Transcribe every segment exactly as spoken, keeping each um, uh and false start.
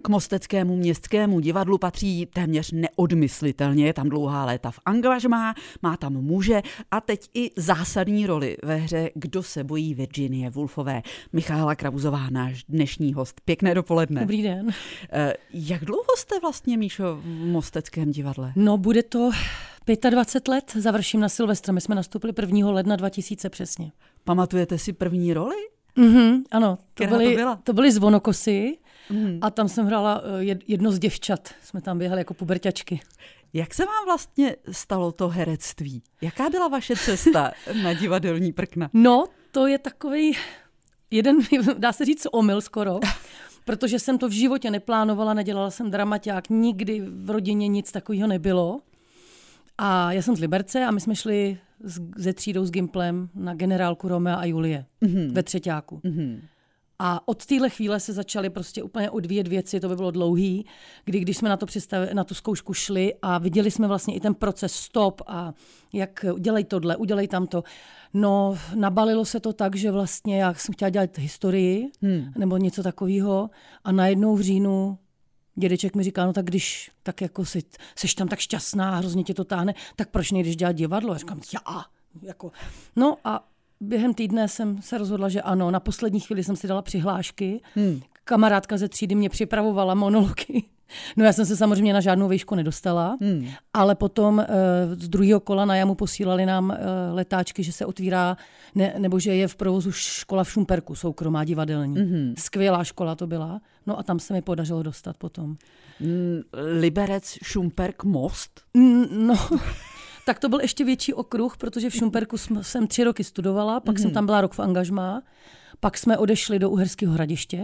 K Mosteckému městskému divadlu patří téměř neodmyslitelně, je tam dlouhá léta v angažmá, má tam muže a teď i zásadní roli ve hře Kdo se bojí Virginie Woolfové. Michaela Krauzová, náš dnešní host. Pěkné dopoledne. Dobrý den. Jak dlouho jste vlastně, Míšo, v Mosteckém divadle? No, bude to dvacet pět let, završím na Silvestra. My jsme nastoupili prvního ledna dva tisíce přesně. Pamatujete si první roli? Mhm, ano, to byly, to, byla? to byly Zvonokosy mm. a tam jsem hrála jedno z děvčat. Jsme tam běhali jako puberťačky. Jak se vám vlastně stalo to herectví? Jaká byla vaše cesta na divadelní prkna? No, to je takovej jeden, dá se říct, omyl skoro, protože jsem to v životě neplánovala, nedělala jsem dramaťák, nikdy v rodině nic takového nebylo. A já jsem z Liberce a my jsme šli ze třídou s Gimplem na generálku Romea a Julie mm-hmm. ve třeťáku. Mm-hmm. A od téhle chvíle se začaly prostě úplně odvíjet věci, to by bylo dlouhý, kdy když jsme na, to přistav, na tu zkoušku šli a viděli jsme vlastně i ten proces stop a jak udělej tohle, udělej tamto. No, nabalilo se to tak, že vlastně já jsem chtěla dělat historii hmm. nebo něco takového a najednou v říjnu dědeček mi říká, no tak když tak jako jsi, jsi tam tak šťastná, hrozně tě to táhne, tak proč nejdeš dělat divadlo? A říkám, já. Jako. No a během týdne jsem se rozhodla, že ano. Na poslední chvíli jsem si dala přihlášky. Hmm. Kamarádka ze třídy mě připravovala monology. No já jsem se samozřejmě na žádnou výšku nedostala, hmm. ale potom uh, z druhého kola na jamu posílali nám uh, letáčky, že se otvírá, ne, nebo že je v provozu škola v Šumperku, soukromá divadelní. Hmm. Skvělá škola to byla. No a tam se mi podařilo dostat potom. Mm, Liberec, Šumperk, Most? Mm, no... Tak to byl ještě větší okruh, protože v Šumperku jsem tři roky studovala, pak mm-hmm. jsem tam byla rok v angažmá, pak jsme odešli do Uherského Hradiště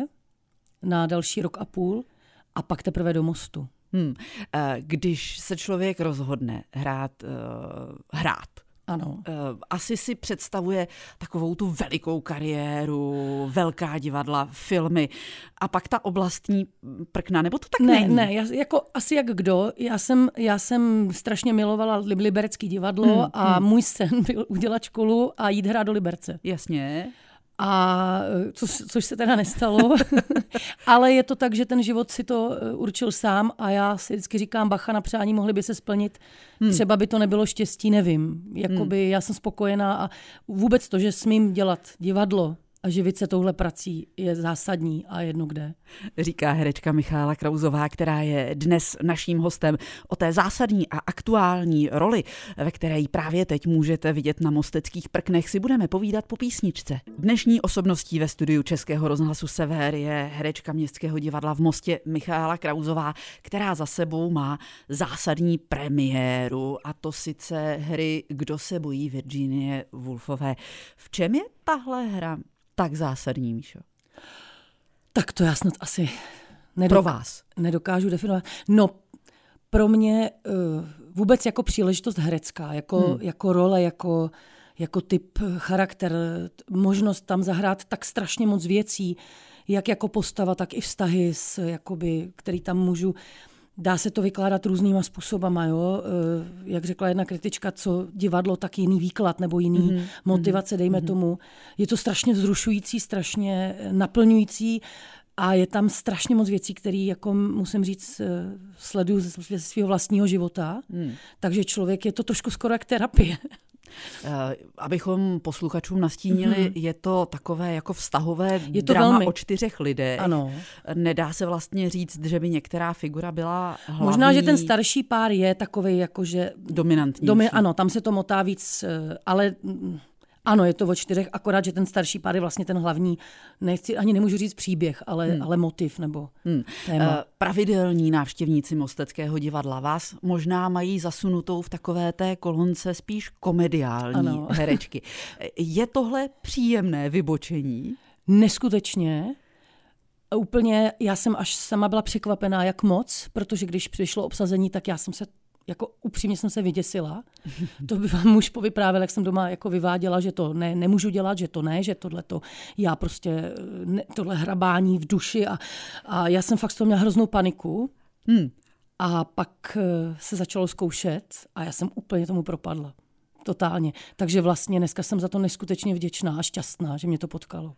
na další rok a půl a pak teprve do Mostu. Hmm. Když se člověk rozhodne hrát, uh, hrát, ano. Uh, asi si představuje takovou tu velikou kariéru, velká divadla, filmy a pak ta oblastní prkna, nebo to tak ne, není? Ne, já, jako asi jak kdo. Já jsem, já jsem strašně milovala Liberecký divadlo hmm, a hmm. můj sen byl udělat školu a jít hrát do Liberce. Jasně. A co, což se teda nestalo, ale je to tak, že ten život si to určil sám a já si vždycky říkám, bacha na přání, mohly by se splnit, hmm. třeba by to nebylo štěstí, nevím. Jakoby hmm. já jsem spokojená a vůbec to, že smím dělat divadlo a živit se touhle prací je zásadní a jedno kde. Říká herečka Michaela Krauzová, která je dnes naším hostem. O té zásadní a aktuální roli, ve které ji právě teď můžete vidět na mosteckých prknech, si budeme povídat po písničce. Dnešní osobností ve studiu Českého rozhlasu Sever je herečka Městského divadla v Mostě Michaela Krauzová, která za sebou má zásadní premiéru, a to sice hry Kdo se bojí Virginie Woolfové. V čem je tahle hra tak zásadní, Míšo? Tak to já snad asi nedok- pro vás nedokážu definovat. No, pro mě uh, vůbec jako příležitost herecká, jako, hmm. jako role, jako, jako typ, charakter, možnost tam zahrát tak strašně moc věcí, jak jako postava, tak i vztahy, s, jakoby, který tam můžu. Dá se to vykládat různýma způsobama, jo? Jak řekla jedna kritička, co divadlo, tak jiný výklad nebo jiný mm-hmm. motivace, dejme mm-hmm. tomu. Je to strašně vzrušující, strašně naplňující a je tam strašně moc věcí, které, jako musím říct, sleduju ze svého vlastního života. Mm. Takže člověk, je to trošku skoro jak terapie. Uh, abychom posluchačům nastínili, mm-hmm. je to takové jako vztahové je to drama velmi o čtyřech lidech. Ano. Nedá se vlastně říct, že by některá figura byla hlavní. Možná, že ten starší pár je takovej jakože dominantnější. Domi, ano, tam se to motá víc, ale ano, je to o čtyřech, akorát, že ten starší pár je vlastně ten hlavní, nechci, ani nemůžu říct příběh, ale, hmm. ale motiv nebo hmm. téma. Uh, pravidelní návštěvníci Mosteckého divadla vás možná mají zasunutou v takové té kolonce spíš komediální ano. herečky. Je tohle příjemné vybočení? Neskutečně. Úplně, já jsem až sama byla překvapená, jak moc, protože když přišlo obsazení, tak já jsem se jako upřímně jsem se vyděsila. To by vám muž povyprávěl, jak jsem doma jako vyváděla, že to ne, nemůžu dělat, že to ne, že tohleto, já prostě ne, tohle hrabání v duši a, a já jsem fakt z toho měla hroznou paniku. Hmm. A pak se začalo zkoušet a já jsem úplně tomu propadla. Totálně. Takže vlastně dneska jsem za to neskutečně vděčná a šťastná, že mě to potkalo.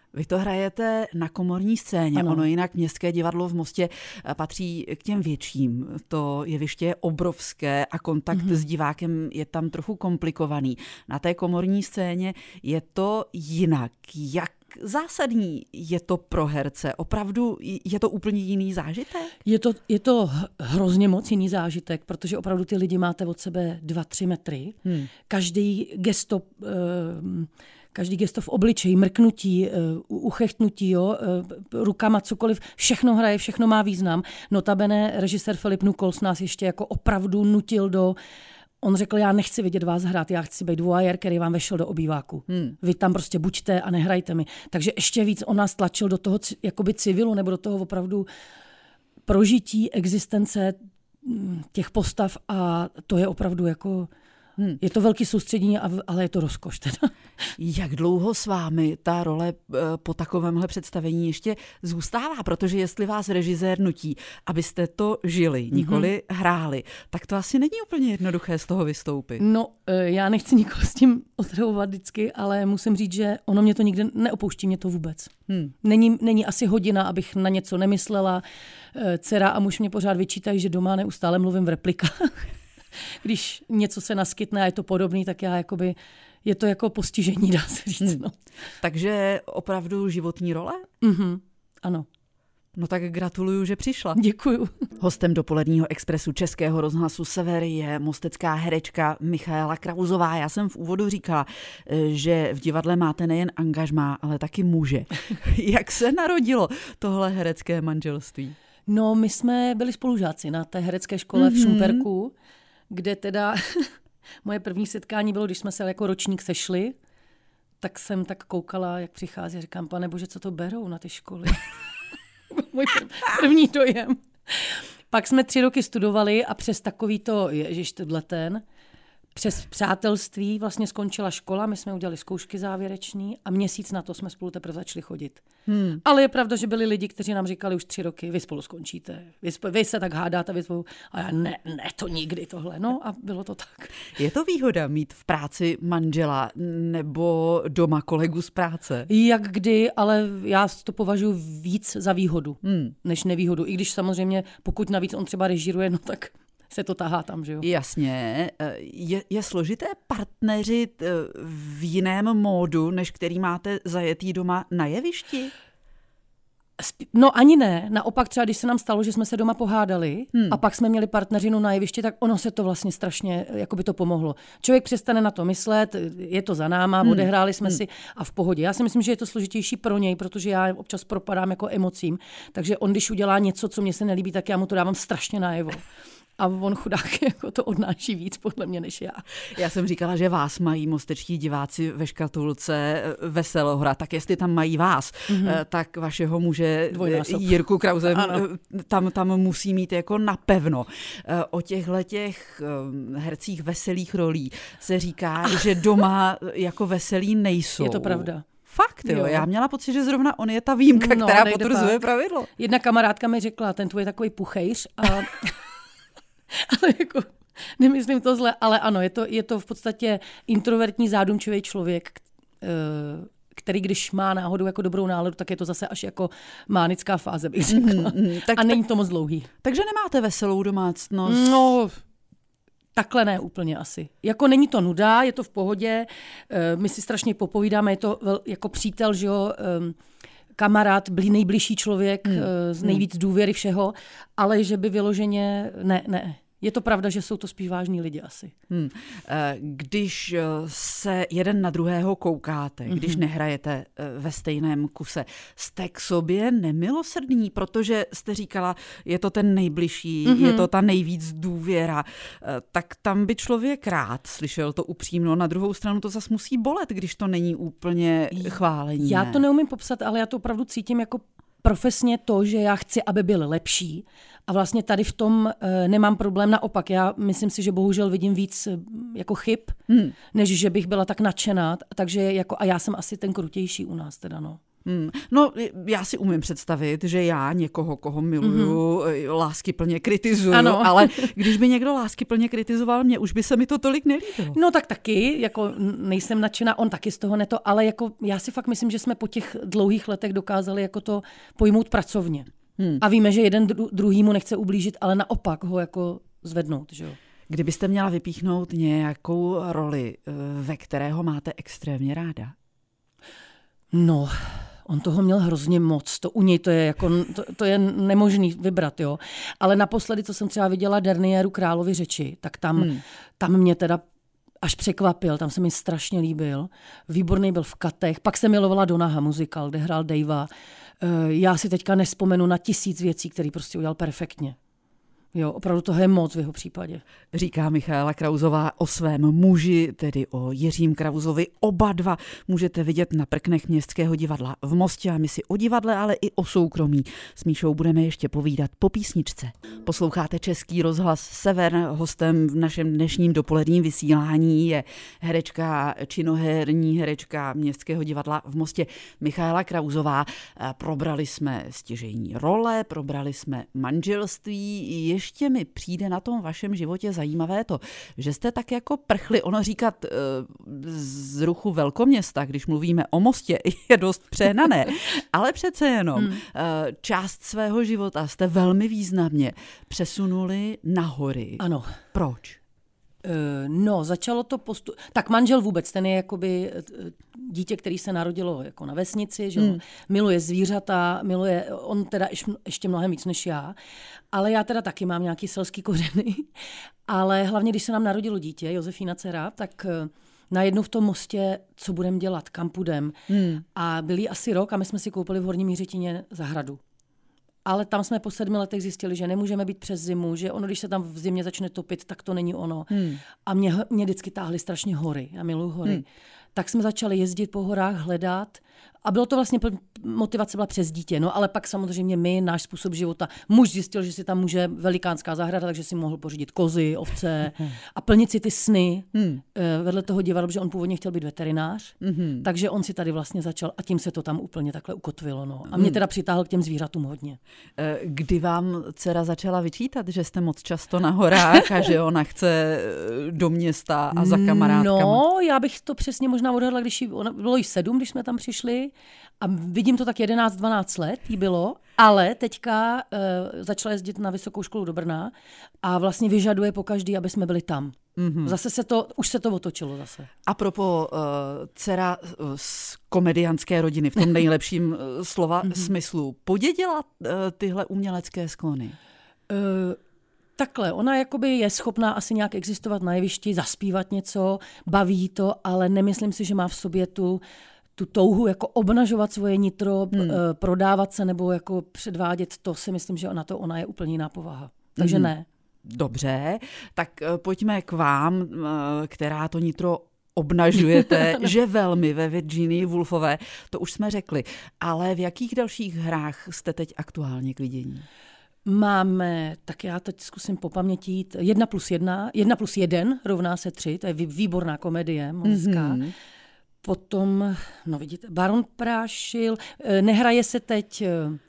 Vy to hrajete na komorní scéně, ano. Ono jinak Městské divadlo v Mostě patří k těm větším. To jeviště je obrovské a kontakt mm-hmm. s divákem je tam trochu komplikovaný. Na té komorní scéně je to jinak. Jak zásadní je to pro herce? Opravdu je to úplně jiný zážitek? Je to, je to hrozně moc jiný zážitek, protože opravdu ty lidi máte od sebe dva, tři metry. Hmm. Každý gesto... Uh, Každý gesto v obličeji, mrknutí, uchechtnutí, jo, rukama, cokoliv, všechno hraje, všechno má význam. Notabene režisér Filip Nukols nás ještě jako opravdu nutil do... On řekl, já nechci vidět vás hrát, já chci být voyeur, který vám vešel do obýváku. Hmm. Vy tam prostě buďte a nehrajte mi. Takže ještě víc on nás tlačil do toho jakoby civilu, nebo do toho opravdu prožití existence těch postav a to je opravdu jako... Hmm. Je to velký soustředění, ale je to rozkoš teda. Jak dlouho s vámi ta role po takovémhle představení ještě zůstává? Protože jestli vás režisér nutí, abyste to žili, nikoli mm-hmm. hráli, tak to asi není úplně jednoduché z toho vystoupit. No, já nechci nikoho s tím otravovat vždycky, ale musím říct, že ono mě to nikdy neopouští, mě to vůbec. Hmm. Není, není asi hodina, abych na něco nemyslela. Dcera a muž mě pořád vyčítají, že doma neustále mluvím v replikách. Když něco se naskytne a je to podobný, tak já jakoby, je to jako postižení, dá se říct. No. Takže opravdu životní role? Mm-hmm, ano. No tak gratuluju, že přišla. Děkuju. Hostem dopoledního expresu Českého rozhlasu Sever je mostecká herečka Michaela Krausová. Já jsem v úvodu říkala, že v divadle máte nejen angažmá, ale taky muže. Jak se narodilo tohle herecké manželství? No, my jsme byli spolužáci na té herecké škole mm-hmm. v Šumperku, kde teda moje první setkání bylo, když jsme se jako ročník sešli, tak jsem tak koukala, jak přichází, říkám, pane bože, co to berou na ty školy? Můj první dojem. Pak jsme tři roky studovali a přes takový to, ježiš, tohle ten, přes přátelství vlastně skončila škola, my jsme udělali zkoušky závěrečný a měsíc na to jsme spolu teprve začali chodit. Hmm. Ale je pravda, že byli lidi, kteří nám říkali už tři roky, vy spolu skončíte, vy, spolu, vy se tak hádáte, vy spolu, a já ne, ne, to nikdy tohle, no a bylo to tak. Je to výhoda mít v práci manžela nebo doma kolegu z práce? Jak kdy, ale já to považuji víc za výhodu, hmm. než nevýhodu, i když samozřejmě, pokud navíc on třeba režíruje, no tak... se to tahá tam, že jo? Jasně. Je, je složité partneřit v jiném módu, než který máte zajetý doma na jevišti? No ani ne. Naopak třeba, když se nám stalo, že jsme se doma pohádali hmm. a pak jsme měli partneřinu na jevišti, tak ono se to vlastně strašně, jako by to pomohlo. Člověk přestane na to myslet, je to za náma, hmm. odehráli jsme hmm. si a v pohodě. Já si myslím, že je to složitější pro něj, protože já občas propadám jako emocím, takže on, když udělá něco, co mně se nelíbí, tak já mu to dávám strašně najevo. A on chudák jako to odnáší víc podle mě než já. Já jsem říkala, že vás mají mostečtí diváci ve škatulce Veselohra, tak jestli tam mají vás, mm-hmm. tak vašeho muže Dvojnásob. Jirku Krause tam, tam musí mít jako napevno. O těchhletěch hercích veselých rolí se říká, že doma jako veselí nejsou. Je to pravda. Fakt, jo. jo. Já měla pocit, že zrovna on je ta výjimka, no, která potvrzuje pak. Pravidlo. Jedna kamarádka mi řekla, ten tvůj je takový puchejř a... ale jako, nemyslím to zle, ale ano, je to, je to v podstatě introvertní, zádumčivý člověk, který když má náhodou jako dobrou náladu, tak je to zase až jako mánická fáze, bych řekla. Mm-hmm, tak, a není to moc dlouhý. Takže nemáte veselou domácnost? No, takhle ne úplně asi. Jako není to nuda, je to v pohodě, my si strašně popovídáme, je to jako přítel, že jo, kamarád, blí nejbližší člověk, hmm. z nejvíc důvěry všeho, ale že by vyloženě, ne, ne. Je to pravda, že jsou to spíš vážní lidi asi. Hmm. Když se jeden na druhého koukáte, mm-hmm. když nehrajete ve stejném kuse, jste k sobě nemilosrdní, protože jste říkala, je to ten nejbližší, mm-hmm. je to ta nejvíc důvěra, tak tam by člověk rád slyšel to upřímno. Na druhou stranu to zas musí bolet, když to není úplně chválení. Já to neumím popsat, ale já to opravdu cítím jako profesně to, že já chci, aby byl lepší. A vlastně tady v tom e, nemám problém. Naopak, já myslím si, že bohužel vidím víc e, jako chyb, hmm. než že bych byla tak nadšená. Takže jako, a já jsem asi ten krutější u nás teda, no. Hmm. No, já si umím představit, že já někoho, koho miluju, mm-hmm. láskyplně kritizuju, ano. Ale když by někdo láskyplně kritizoval mě, už by se mi to tolik nelíbilo. No tak taky, jako nejsem nadšená, on taky z toho neto, ale jako já si fakt myslím, že jsme po těch dlouhých letech dokázali jako to pojmout pracovně. Hmm. A víme, že jeden dru- druhýmu nechce ublížit, ale naopak ho jako zvednout, že jo. Kdybyste měla vypíchnout nějakou roli, ve kterého máte extrémně ráda? No, on toho měl hrozně moc. To u něj to je jako to, to je nemožný vybrat, jo. Ale naposledy, co jsem třeba viděla Derniéru Královy řeči, tak tam, hmm. tam mě teda až překvapil, tam se mi strašně líbil. Výborný byl v Katech, pak se milovala Donaha muzikál, kde hrál Davea. Já si teďka nespomenu na tisíc věcí, které prostě udělal perfektně. Jo, opravdu toho je moc v jeho případě. Říká Michaela Krausová o svém muži, tedy o Jiřím Krausovi. Oba dva můžete vidět na prknech Městského divadla v Mostě a my si o divadle, ale i o soukromí s Míšou budeme ještě povídat po písničce. Posloucháte Český rozhlas Sever. Hostem v našem dnešním dopoledním vysílání je herečka, činoherní herečka Městského divadla v Mostě Michaela Krausová. Probrali jsme stěžejní role, probrali jsme manželství. Ještě mi přijde na tom vašem životě zajímavé to, že jste tak jako prchli, ono říkat z ruchu velkoměsta, když mluvíme o Mostě, je dost přehnané, ale přece jenom hmm. část svého života jste velmi významně přesunuli na hory. Ano. Proč? No, začalo to postu... Tak manžel vůbec, ten je jakoby dítě, který se narodilo jako na vesnici, že hmm. miluje zvířata, miluje, on teda ještě mnohem víc než já, ale já teda taky mám nějaký selský kořeny, ale hlavně, když se nám narodilo dítě, Josefína dcera, tak najednou v tom Mostě, co budeme dělat, kam půjdem. Hmm. A byl jí asi rok a my jsme si koupili v Horním Mířetině zahradu. Ale tam jsme po sedmi letech zjistili, že nemůžeme být přes zimu, že ono, když se tam v zimě začne topit, tak to není ono. Hmm. A mě, mě vždycky táhly strašně hory. Já miluji hory. Hmm. Tak jsme začali jezdit po horách, hledat. A bylo to vlastně, motivace byla přes dítě. No ale pak samozřejmě my, náš způsob života. Muž zjistil, že si tam může velikánská zahrada, takže si mohl pořídit kozy, ovce hmm. a plnit si ty sny hmm. vedle toho divadla, protože on původně chtěl být veterinář. Hmm. Takže on si tady vlastně začal a tím se to tam úplně takhle ukotvilo. No. A mě teda přitáhl k těm zvířatům hodně. Kdy vám dcera začala vyčítat, že jste moc často na horách a že ona chce do města a za kamarádkama? No, já bych to přesně možná odhadla, když jí, ona, bylo jí sedm, když jsme tam přišli a vidím to tak jedenáct dvanáct let jí bylo, ale teďka uh, začala jezdit na vysokou školu do Brna a vlastně vyžaduje pokaždý, aby jsme byli tam. Mm-hmm. Zase se to, už se to otočilo zase. Apropo uh, dcera z komediánské rodiny, v tom nejlepším uh, slova mm-hmm. smyslu, podědila uh, tyhle umělecké sklony? Uh, Takhle, ona jakoby je schopná asi nějak existovat na jevišti, zaspívat něco, baví to, ale nemyslím si, že má v sobě tu, tu touhu jako obnažovat svoje nitro, hmm. prodávat se nebo jako předvádět, to si myslím, že na to ona je úplně jiná povaha. Takže hmm. ne. Dobře, tak pojďme k vám, která to nitro obnažujete, že velmi ve Virginii Woolfové, to už jsme řekli, ale v jakých dalších hrách jste teď aktuálně k vidění? Máme, tak já teď zkusím popamětít, jedna plus jedna, jedna plus jeden rovná se tři, to je výborná komedie, mozická. Mm-hmm. Potom, no vidíte, Baron Prášil, nehraje se teď,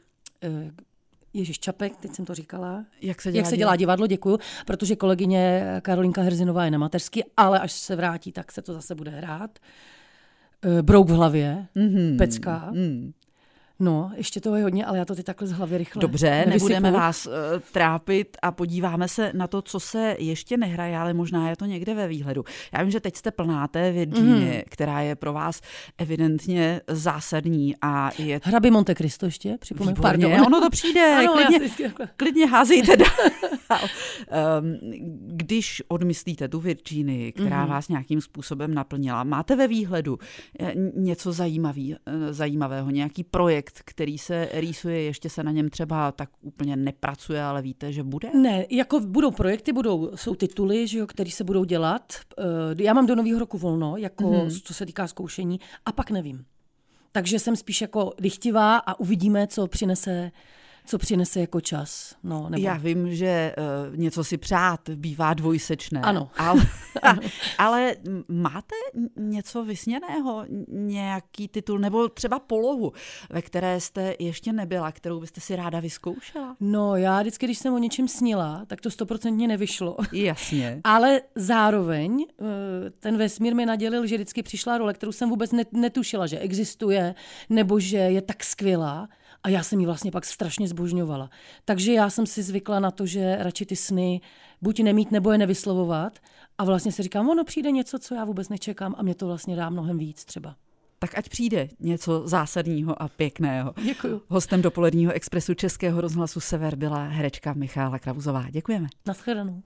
Ježíš Čapek, teď jsem to říkala. Jak se dělá, Jak se dělá divadlo, děkuju, protože kolegyně Karolinka Herzinová je na mateřský, ale až se vrátí, tak se to zase bude hrát. Brouk v hlavě, mm-hmm. Pecka. Mm. No, ještě toho je hodně, ale já to teď takhle z hlavy rychle Dobře, nevysypu. Nebudeme vás uh, trápit a podíváme se na to, co se ještě nehraje, ale možná je to někde ve výhledu. Já vím, že teď jste plná té Virginie, mm. která je pro vás evidentně zásadní. A je... Hrabě Monte Cristo ještě, připomenu. Pardon. Ono to přijde, ano, klidně, klidně házejte dál. um, když odmyslíte tu Virginii, která mm. vás nějakým způsobem naplnila, máte ve výhledu něco zajímavý, zajímavého, nějaký projekt, který se rýsuje, ještě se na něm třeba tak úplně nepracuje, ale víte, že bude? Ne, jako budou projekty, budou, jsou tituly, že jo, které se budou dělat. Já mám do nového roku volno, jako mm-hmm. co se týká zkoušení, a pak nevím. Takže jsem spíš jako dychtivá a uvidíme, co přinese co přinese jako čas. No, nebo... Já vím, že uh, něco si přát bývá dvojsečné. Ano. Ale, a, ale máte něco vysněného, nějaký titul nebo třeba polohu, ve které jste ještě nebyla, kterou byste si ráda vyzkoušela? No, já vždycky, když jsem o něčem snila, tak to stoprocentně nevyšlo. Jasně. Ale zároveň ten vesmír mi nadělil, že vždycky přišla role, kterou jsem vůbec netušila, že existuje, nebo že je tak skvělá. A já jsem ji vlastně pak strašně zbožňovala. Takže já jsem si zvykla na to, že radši ty sny buď nemít, nebo je nevyslovovat. A vlastně si říkám, ono přijde něco, co já vůbec nečekám a mě to vlastně dá mnohem víc třeba. Tak ať přijde něco zásadního a pěkného. Děkuju. Hostem dopoledního Expressu Českého rozhlasu Sever byla herečka Michaela Krauzová. Děkujeme. Naschledanou.